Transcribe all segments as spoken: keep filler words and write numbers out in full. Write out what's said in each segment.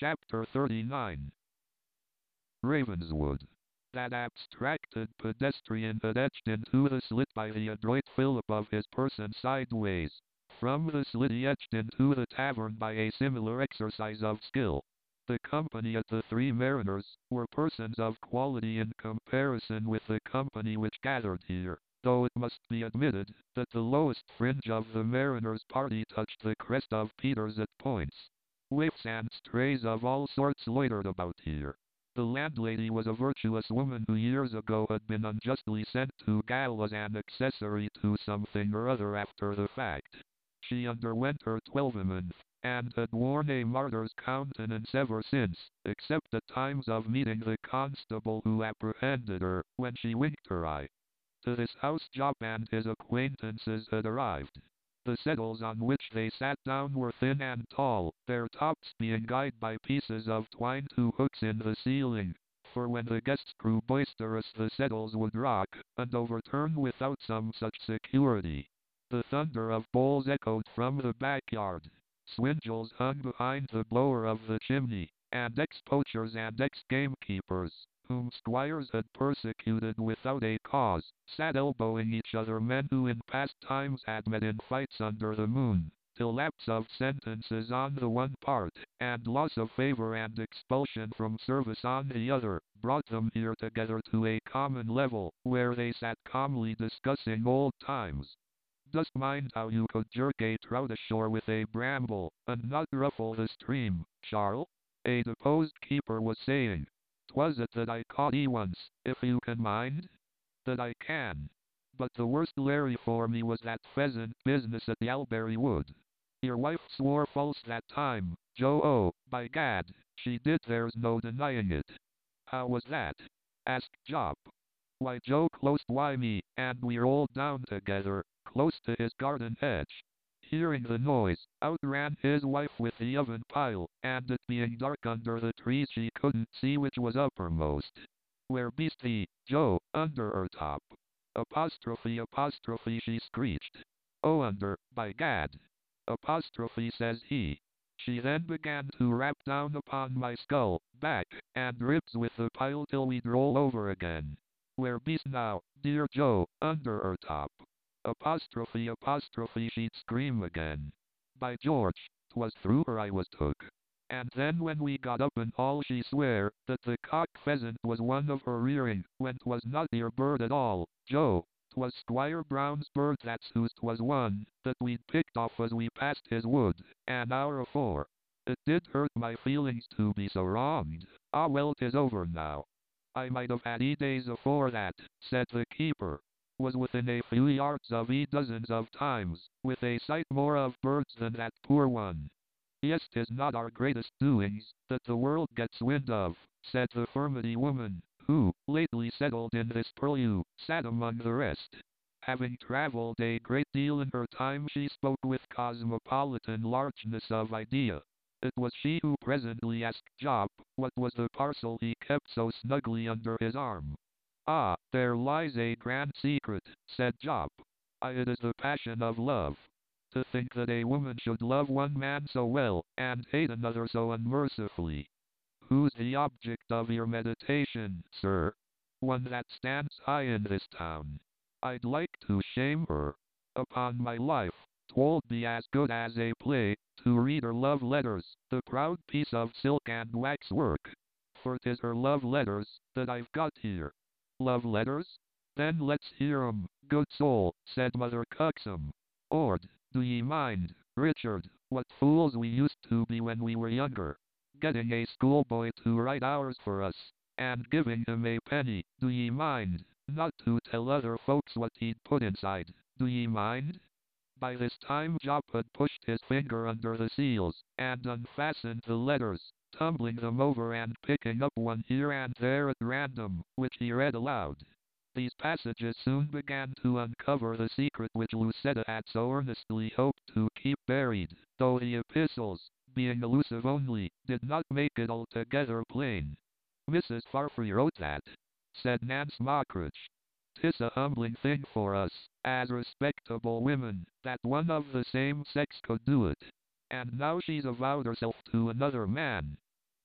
Chapter thirty-nine. Ravenswood. That abstracted pedestrian had etched into the slit by the adroit Philip of his person sideways. From the slit he etched into the tavern by a similar exercise of skill. The company at the Three Mariners were persons of quality in comparison with the company which gathered here, though it must be admitted that the lowest fringe of the Mariners' party touched the crest of Peters at points. Waifs and strays of all sorts loitered about here. The landlady was a virtuous woman who years ago had been unjustly sent to gaol as an accessory to something or other after the fact. She underwent her twelvemonth, and had worn a martyr's countenance ever since, except at times of meeting the constable who apprehended her, when she winked her eye. To this house Jopp and his acquaintances had arrived. The settles on which they sat down were thin and tall, their tops being guyed by pieces of twine to hooks in the ceiling, for when the guests grew boisterous the settles would rock, and overturn without some such security. The thunder of bowls echoed from the backyard. Swindles hung behind the blower of the chimney, and ex-poachers and ex-gamekeepers, whom squires had persecuted without a cause, sat elbowing each other, men who in past times had met in fights under the moon, till lapse of sentences on the one part, and loss of favor and expulsion from service on the other, brought them here together to a common level, where they sat calmly discussing old times. Dost mind how you could jerk a trout ashore with a bramble, and not ruffle the stream, Charles? A deposed keeper was saying. "'Twas it that I caught 'ee once, if you can mind?" "That I can. But the worst Larry for me was that pheasant business at Yalbury Wood. Your wife swore false that time, Joe. Oh, by gad, she did, there's no denying it." "How was that?" asked Jopp. "Why, Joe closed by me, and we rolled down together, close to his garden hedge. Hearing the noise, out ran his wife with the oven pile, and it being dark under the trees she couldn't see which was uppermost. 'Where be'st thee, Joe?' 'Under her top.' Apostrophe apostrophe she screeched. 'Oh, under, by gad!' Apostrophe says he. She then began to rap down upon my skull, back, and ribs with the pile till we'd roll over again. 'Where be'st now, dear Joe?' 'Under her top.' Apostrophe apostrophe she'd scream again. By George, 'twas through her I was took. And then when we got up and all she swear that the cock pheasant was one of her rearing, when 'twas not your bird at all, Joe, 'twas Squire Brown's bird, that's whose 'twas one, that we'd picked off as we passed his wood, an hour afore. It did hurt my feelings to be so wronged. Ah, well, 'tis over now. I might have had 'ee days afore that," said the keeper. "Was within a few yards of 'ee dozens of times, with a sight more of birds than that poor one." "Yes, 'tis not our greatest doings, that the world gets wind of," said the furmity woman, who, lately settled in this purlieu, sat among the rest. Having travelled a great deal in her time, she spoke with cosmopolitan largeness of idea. It was she who presently asked Jopp what was the parcel he kept so snugly under his arm. "Ah, there lies a grand secret," said Jopp. "I, it is the passion of love. To think that a woman should love one man so well, and hate another so unmercifully." "Who's the object of your meditation, sir?" "One that stands high in this town. I'd like to shame her. Upon my life, 'twould be as good as a play, to read her love letters, the proud piece of silk and wax work. For 'tis her love letters that I've got here." "Love letters? Then let's hear 'em, good soul," said Mother Cuxsom. "Ord, do ye mind, Richard, what fools we used to be when we were younger? Getting a schoolboy to write ours for us, and giving him a penny, do ye mind, not to tell other folks what he'd put inside, do ye mind?" By this time Jopp had pushed his finger under the seals, and unfastened the letters, tumbling them over and picking up one here and there at random, which he read aloud. These passages soon began to uncover the secret which Lucetta had so earnestly hoped to keep buried, though the epistles, being elusive only, did not make it altogether plain. "Missus Farfree wrote that," said Nance Mockridge. "'Tis a humbling thing for us, as respectable women, that one of the same sex could do it. And now she's avowed herself to another man."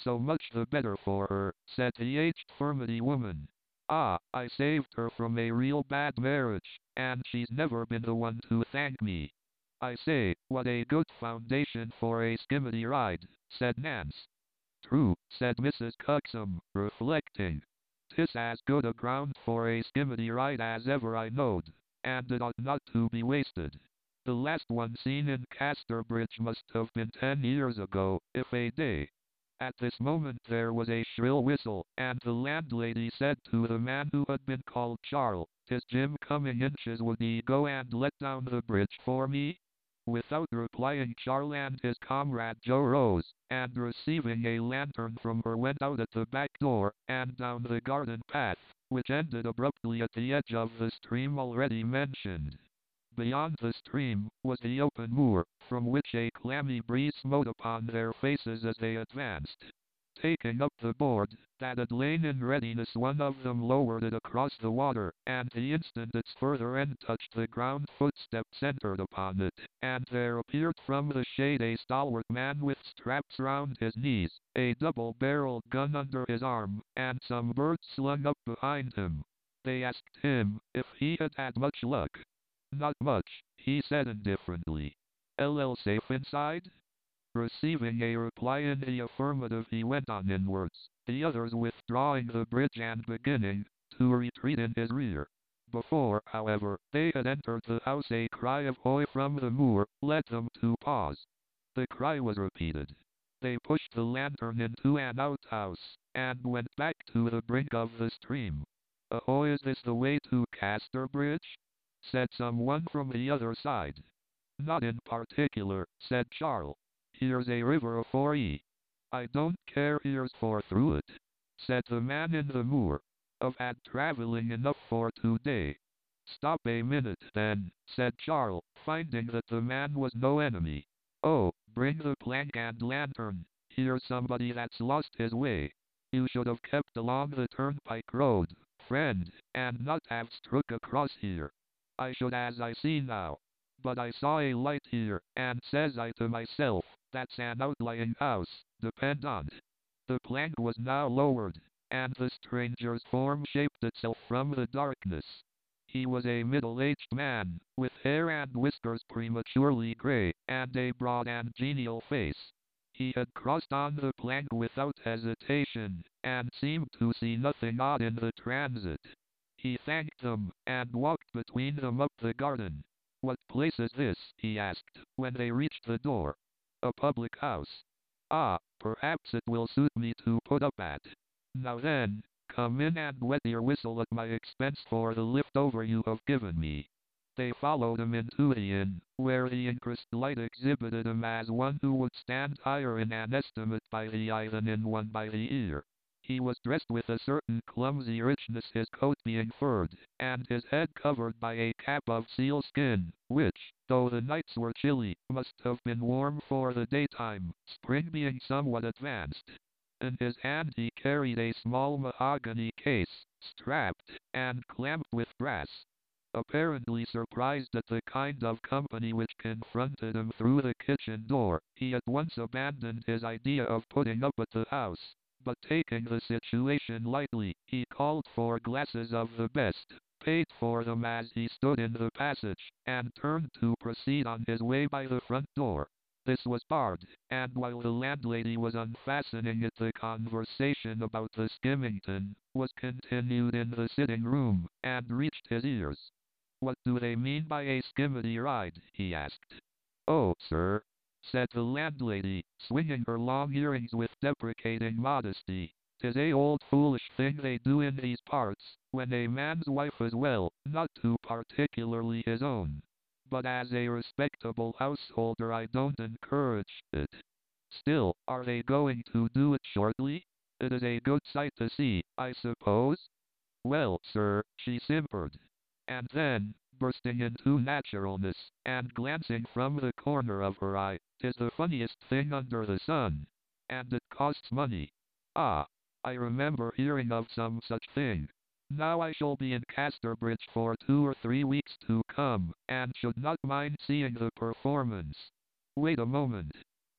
So much the better for her, said the aged furmity woman. Ah, I saved her from a real bad marriage, and she's never been the one to thank me. I say, what a good foundation for a skimmity ride, said Nance. True, said Missus Cuxom, reflecting. "'Tis as good a ground for a skimmity ride as ever I knowed, and it ought not to be wasted. The last one seen in Casterbridge must have been ten years ago, if a day." At this moment there was a shrill whistle, and the landlady said to the man who had been called Charles, "'Tis Jim coming inches, would ye go and let down the bridge for me?" Without replying, Charles and his comrade Joe rose, and receiving a lantern from her went out at the back door, and down the garden path, which ended abruptly at the edge of the stream already mentioned. Beyond the stream was the open moor, from which a clammy breeze smote upon their faces as they advanced. Taking up the board that had lain in readiness, one of them lowered it across the water, and the instant its further end touched the ground, footsteps entered upon it, and there appeared from the shade a stalwart man with straps round his knees, a double-barreled gun under his arm, and some birds slung up behind him. They asked him if he had had much luck. "Not much," he said indifferently. "L L safe inside?" Receiving a reply in the affirmative, he went on inwards, the others withdrawing the bridge and beginning to retreat in his rear. Before, however, they had entered the house, a cry of "Hoy!" from the moor led them to pause. The cry was repeated. They pushed the lantern into an outhouse, and went back to the brink of the stream. "Ahoy, is this the way to Casterbridge?" said someone from the other side. "Not in particular," said Charles. "Here's a river afore ye." "I don't care, here's for through it," said the man in the moor. "I've had travelling enough for today." "Stop a minute then," said Charles, finding that the man was no enemy. "Oh, bring the plank and lantern. Here's somebody that's lost his way. You should have kept along the turnpike road, friend, and not have struck across here." "I should, as I see now. But I saw a light here, and says I to myself, that's an outlying house, depend on't." The plank was now lowered, and the stranger's form shaped itself from the darkness. He was a middle-aged man, with hair and whiskers prematurely grey, and a broad and genial face. He had crossed on the plank without hesitation, and seemed to see nothing odd in the transit. He thanked them, and walked between them up the garden. "What place is this?" he asked, when they reached the door. "A public house." "Ah, perhaps it will suit me to put up at. Now then, come in and wet your whistle at my expense for the lift over you have given me." They followed him into the inn, where the increased light exhibited him as one who would stand higher in an estimate by the eye than in one by the ear. He was dressed with a certain clumsy richness, his coat being furred, and his head covered by a cap of sealskin, which, though the nights were chilly, must have been warm for the daytime, spring being somewhat advanced. In his hand he carried a small mahogany case, strapped and clamped with brass. Apparently surprised at the kind of company which confronted him through the kitchen door, he at once abandoned his idea of putting up at the house. But taking the situation lightly, he called for glasses of the best, paid for them as he stood in the passage, and turned to proceed on his way by the front door. This was barred, and while the landlady was unfastening it, the conversation about the Skimmington was continued in the sitting room, and reached his ears. "What do they mean by a skimmity ride?" he asked. "Oh, sir," said the landlady, swinging her long earrings with deprecating modesty, "'tis a old foolish thing they do in these parts, when a man's wife is well, not too particularly his own. But as a respectable householder I don't encourage it. Still, are they going to do it shortly? It is a good sight to see, I suppose?" "Well, sir," she simpered. And then, bursting into naturalness, and glancing from the corner of her eye, "'tis the funniest thing under the sun. And it costs money. Ah, I remember hearing of some such thing. Now I shall be in Casterbridge for two or three weeks to come, and should not mind seeing the performance. Wait a moment."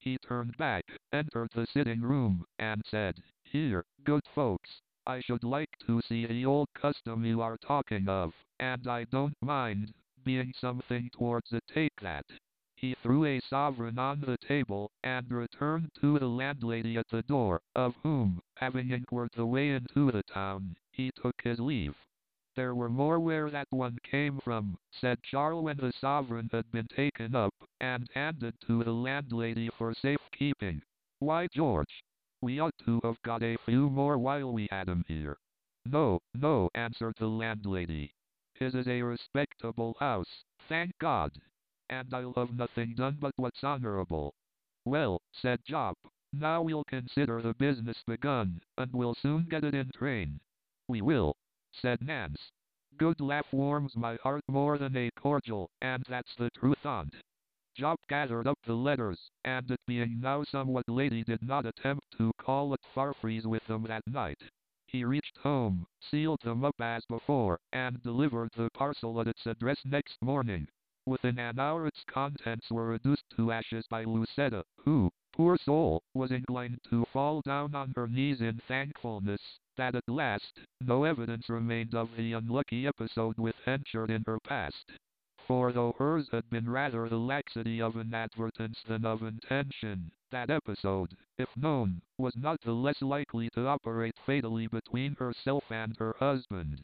He turned back, entered the sitting room, and said, "Here, good folks, I should like to see the old custom you are talking of, and I don't mind being something towards it. Take that." He threw a sovereign on the table, and returned to the landlady at the door, of whom, having inquired the way into the town, he took his leave. "There were more where that one came from," said Charles when the sovereign had been taken up, and handed to the landlady for safekeeping. "Why, George, we ought to have got a few more while we had 'em here." "No, no," answered the landlady. "His is a respectable house, thank God, and I'll have nothing done but what's honorable." "Well," said Job, "now we'll consider the business begun, and we'll soon get it in train." "We will," said Nance. "Good laugh warms my heart more than a cordial, and that's the truth on't." Job gathered up the letters, and it being now somewhat late he did not attempt to call at Farfree's with them that night. He reached home, sealed them up as before, and delivered the parcel at its address next morning. Within an hour its contents were reduced to ashes by Lucetta, who, poor soul, was inclined to fall down on her knees in thankfulness that at last no evidence remained of the unlucky episode with Henchard in her past. For though hers had been rather the laxity of inadvertence than of intention, that episode, if known, was not the less likely to operate fatally between herself and her husband.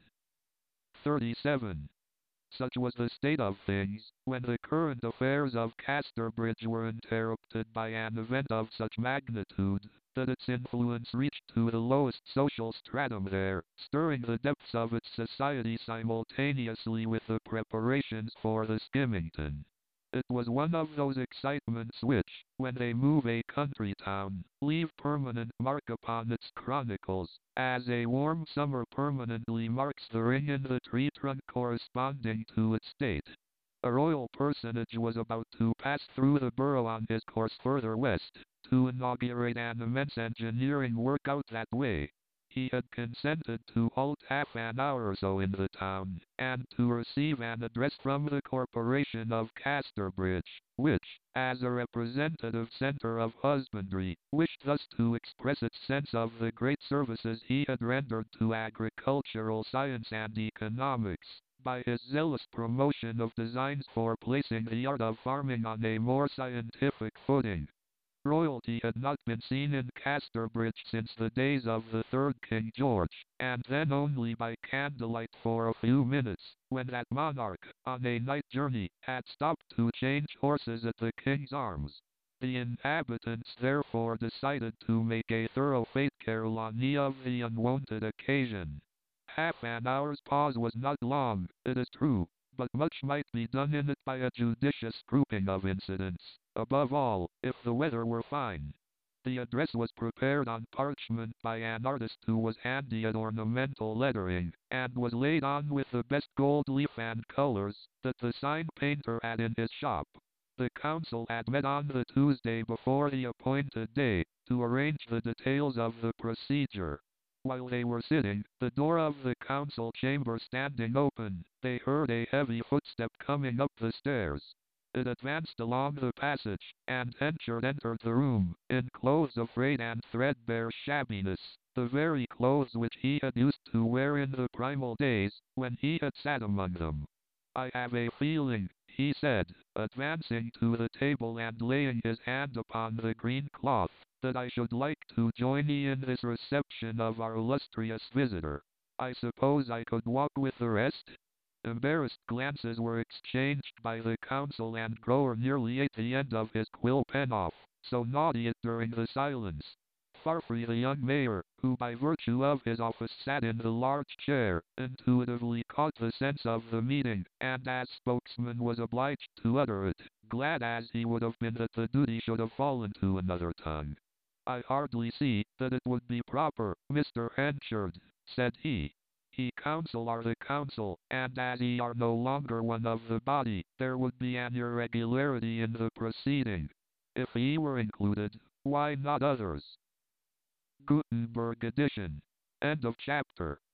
thirty-seven. Such was the state of things, when the current affairs of Casterbridge were interrupted by an event of such magnitude, that its influence reached to the lowest social stratum there, stirring the depths of its society simultaneously with the preparations for the Skimmington. It was one of those excitements which, when they move a country town, leave permanent mark upon its chronicles, as a warm summer permanently marks the ring in the tree trunk corresponding to its date. A royal personage was about to pass through the borough on his course further west, to inaugurate an immense engineering work out that way. He had consented to halt half an hour or so in the town, and to receive an address from the Corporation of Casterbridge, which, as a representative centre of husbandry, wished thus to express its sense of the great services he had rendered to agricultural science and economics, by his zealous promotion of designs for placing the art of farming on a more scientific footing. Royalty had not been seen in Casterbridge since the days of the third King George, and then only by candlelight for a few minutes, when that monarch, on a night journey, had stopped to change horses at the King's Arms. The inhabitants therefore decided to make a thorough fete Carolani of the unwonted occasion. Half an hour's pause was not long, it is true, but much might be done in it by a judicious grouping of incidents, above all, if the weather were fine. The address was prepared on parchment by an artist who was handy at ornamental lettering, and was laid on with the best gold leaf and colors that the sign painter had in his shop. The council had met on the Tuesday before the appointed day, to arrange the details of the procedure. While they were sitting, the door of the council chamber standing open, they heard a heavy footstep coming up the stairs. It advanced along the passage, and Henchard entered the room, in clothes of frayed and threadbare shabbiness, the very clothes which he had used to wear in the primal days, when he had sat among them. "I have a feeling," he said, advancing to the table and laying his hand upon the green cloth, "that I should like to join ye in this reception of our illustrious visitor. I suppose I could walk with the rest?" Embarrassed glances were exchanged by the council, and Grower nearly ate the end of his quill pen off, so naughty it during the silence. Farfree, the young mayor, who by virtue of his office sat in the large chair, intuitively caught the sense of the meeting, and as spokesman was obliged to utter it, glad as he would have been that the duty should have fallen to another tongue. "I hardly see that it would be proper, Mister Henchard," said he. "Ye council are the council, and as ye are no longer one of the body, there would be an irregularity in the proceeding. If ye were included, why not others?" Gutenberg edition. End of chapter.